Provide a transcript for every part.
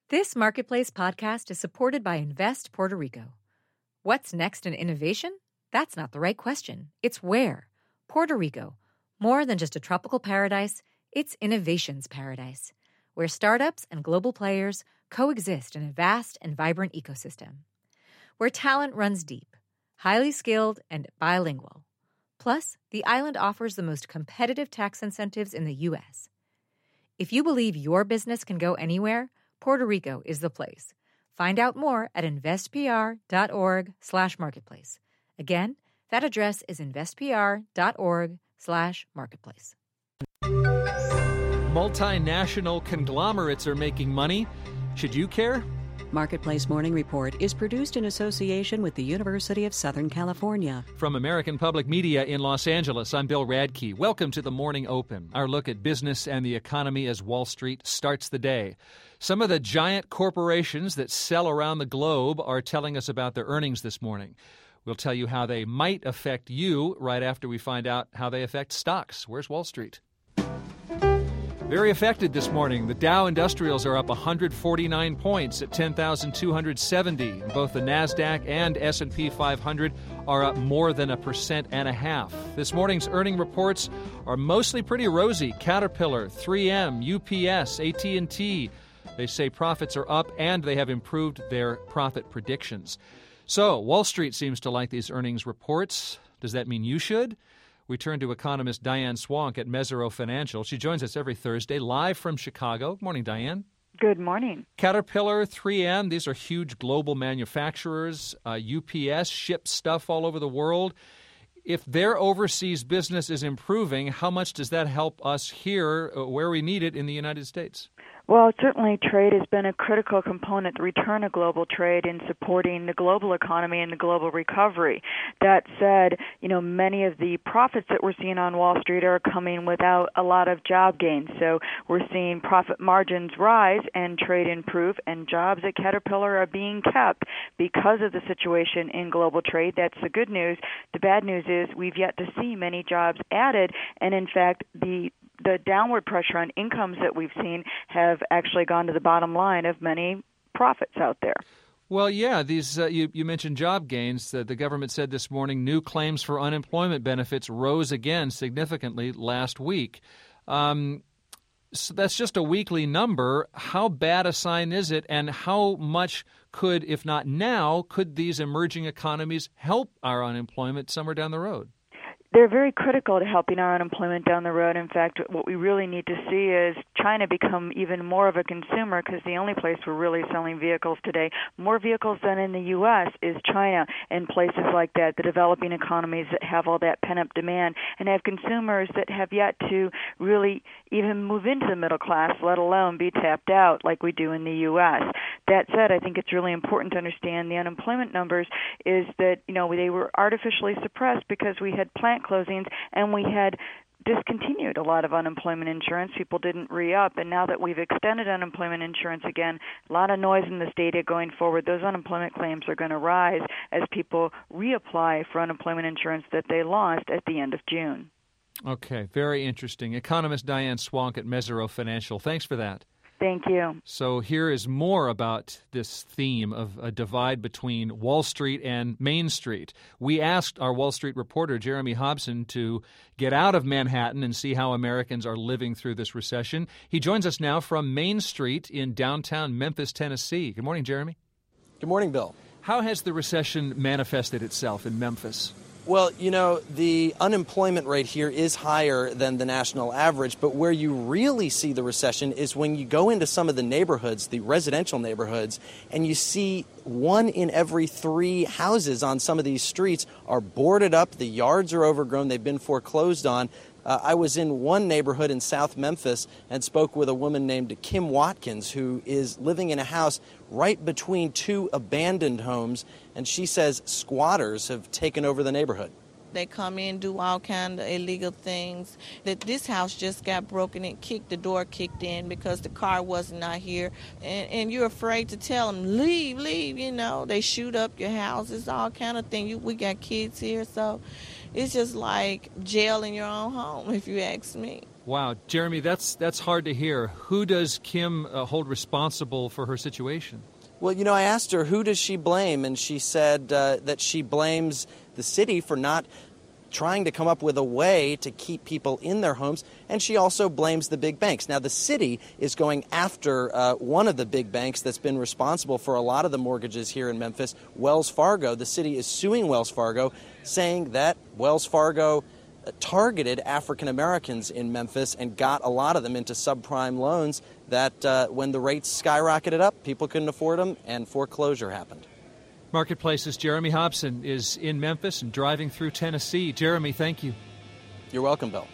This Marketplace podcast is supported by Invest Puerto Rico. What's next in innovation? That's not the right question. It's where. Puerto Rico. More than just a tropical paradise, it's innovation's paradise, where startups and global players coexist in a vast and vibrant ecosystem. Where talent runs deep, highly skilled, and bilingual. Plus, the island offers the most competitive tax incentives in the U.S. If you believe your business can go anywhere, Puerto Rico is the place. Find out more at investpr.org/marketplace. Again, that address is investpr.org/marketplace. Multinational conglomerates are making money. Should you care? Marketplace Morning Report is produced in association with the University of Southern California. From American Public Media in Los Angeles, I'm Bill Radke. Welcome to the Morning Open, our look at business and the economy as Wall Street starts the day. Some of the giant corporations that sell around the globe are telling us about their earnings this morning. We'll tell you how they might affect you right after we find out how they affect stocks. Where's Wall Street? Very affected this morning. The Dow Industrials are up 149 points at 10,270. Both the NASDAQ and S&P 500 are up more than 1.5%. This morning's earning reports are mostly pretty rosy. Caterpillar, 3M, UPS, AT&T. They say profits are up and they have improved their profit predictions. So Wall Street seems to like these earnings reports. Does that mean you should? We turn to economist Diane Swonk at Mesirow Financial. She joins us every Thursday live from Chicago. Good morning, Diane. Good morning. Caterpillar, 3M, these are huge global manufacturers. UPS ships stuff all over the world. If their overseas business is improving, how much does that help us here where we need it in the United States? Well, certainly trade has been a critical component, the return of global trade in supporting the global economy and the global recovery. That said, many of the profits that we're seeing on Wall Street are coming without a lot of job gains. So we're seeing profit margins rise and trade improve, and jobs at Caterpillar are being kept because of the situation in global trade. That's the good news. The bad news is we've yet to see many jobs added, and in fact, the downward pressure on incomes that we've seen have actually gone to the bottom line of many profits out there. Well, yeah, these you mentioned job gains. The government said this morning new claims for unemployment benefits rose again significantly last week. So that's just a weekly number. How bad a sign is it, and how much could, if not now, could these emerging economies help our unemployment somewhere down the road? They're very critical to helping our unemployment down the road. In fact, what we really need to see is China become even more of a consumer, because the only place we're really selling vehicles today, more vehicles than in the U.S., is China and places like that, the developing economies that have all that pent-up demand and have consumers that have yet to really even move into the middle class, let alone be tapped out like we do in the U.S. That said, I think it's really important to understand the unemployment numbers is that, they were artificially suppressed because we had plant closings and we had discontinued a lot of unemployment insurance. People didn't re-up, and now that we've extended unemployment insurance again, a lot of noise in this data going forward. Those unemployment claims are going to rise as people reapply for unemployment insurance that they lost at the end of June. Okay, very interesting. Economist Diane Swonk at Mesirow Financial. Thanks for that. Thank you. So here is more about this theme of a divide between Wall Street and Main Street. We asked our Wall Street reporter, Jeremy Hobson, to get out of Manhattan and see how Americans are living through this recession. He joins us now from Main Street in downtown Memphis, Tennessee. Good morning, Jeremy. Good morning, Bill. How has the recession manifested itself in Memphis? Well, the unemployment rate here is higher than the national average, but where you really see the recession is when you go into some of the neighborhoods, the residential neighborhoods, and you see 1 in every 3 houses on some of these streets are boarded up, the yards are overgrown, they've been foreclosed on. I was in one neighborhood in South Memphis and spoke with a woman named Kim Watkins, who is living in a house right between 2 abandoned homes, and she says squatters have taken over the neighborhood. They come in, do all kind of illegal things. That this house just got broken and the door kicked in because the car was not here. And you're afraid to tell them, leave, They shoot up your houses, all kind of thing. We got kids here, so it's just like jail in your own home, if you ask me. Wow. Jeremy, that's hard to hear. Who does Kim hold responsible for her situation? Well, I asked her, who does she blame? And she said that she blames the city for not trying to come up with a way to keep people in their homes, and she also blames the big banks. Now, the city is going after one of the big banks that's been responsible for a lot of the mortgages here in Memphis, Wells Fargo. The city is suing Wells Fargo, saying that Wells Fargo targeted African Americans in Memphis and got a lot of them into subprime loans that when the rates skyrocketed up, people couldn't afford them, and foreclosure happened. Marketplace's Jeremy Hobson is in Memphis and driving through Tennessee. Jeremy, thank you. You're welcome, Bill.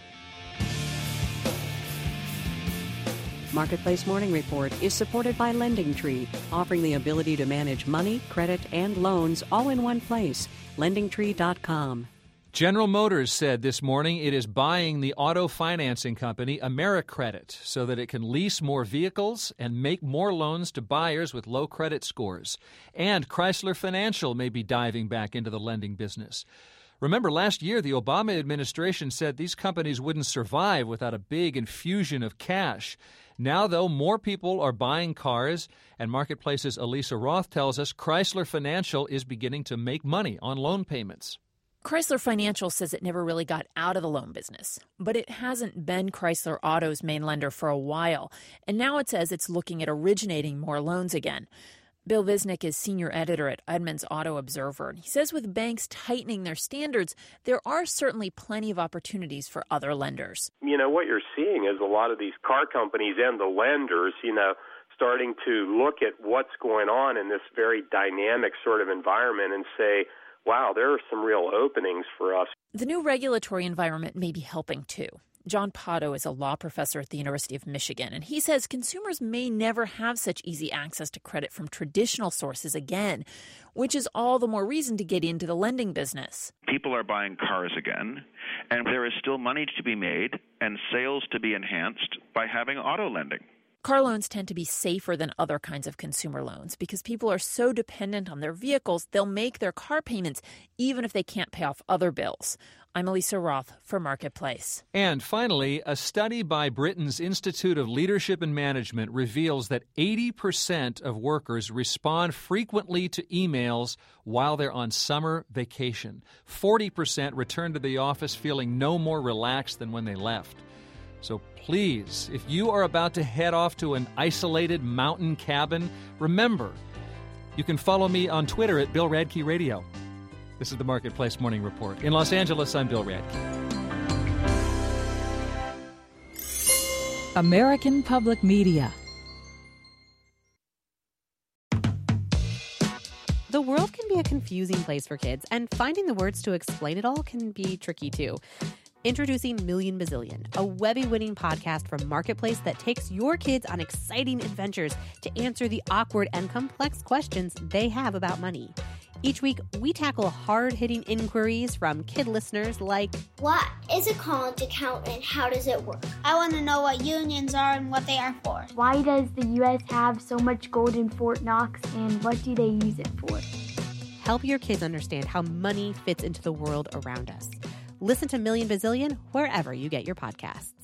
Marketplace Morning Report is supported by LendingTree, offering the ability to manage money, credit, and loans all in one place. LendingTree.com. General Motors said this morning it is buying the auto financing company AmeriCredit so that it can lease more vehicles and make more loans to buyers with low credit scores. And Chrysler Financial may be diving back into the lending business. Remember, last year the Obama administration said these companies wouldn't survive without a big infusion of cash. Now, though, more people are buying cars, and Marketplace's Elisa Roth tells us Chrysler Financial is beginning to make money on loan payments. Chrysler Financial says it never really got out of the loan business, but it hasn't been Chrysler Auto's main lender for a while, and now it says it's looking at originating more loans again. Bill Visnick is senior editor at Edmunds Auto Observer, and he says with banks tightening their standards, there are certainly plenty of opportunities for other lenders. What you're seeing is a lot of these car companies and the lenders, starting to look at what's going on in this very dynamic sort of environment and say, wow, there are some real openings for us. The new regulatory environment may be helping, too. John Potto is a law professor at the University of Michigan, and he says consumers may never have such easy access to credit from traditional sources again, which is all the more reason to get into the lending business. People are buying cars again, and there is still money to be made and sales to be enhanced by having auto lending. Car loans tend to be safer than other kinds of consumer loans because people are so dependent on their vehicles, they'll make their car payments even if they can't pay off other bills. I'm Elisa Roth for Marketplace. And finally, a study by Britain's Institute of Leadership and Management reveals that 80% of workers respond frequently to emails while they're on summer vacation. 40% return to the office feeling no more relaxed than when they left. So please, if you are about to head off to an isolated mountain cabin, remember, you can follow me on Twitter at Bill Radke Radio. This is the Marketplace Morning Report. In Los Angeles, I'm Bill Radke. American Public Media. The world can be a confusing place for kids, and finding the words to explain it all can be tricky too. Introducing Million Bazillion, a Webby-winning podcast from Marketplace that takes your kids on exciting adventures to answer the awkward and complex questions they have about money. Each week, we tackle hard-hitting inquiries from kid listeners like, what is a college account and how does it work? I want to know what unions are and what they are for. Why does the U.S. have so much gold in Fort Knox and what do they use it for? Help your kids understand how money fits into the world around us. Listen to Million Bazillion wherever you get your podcasts.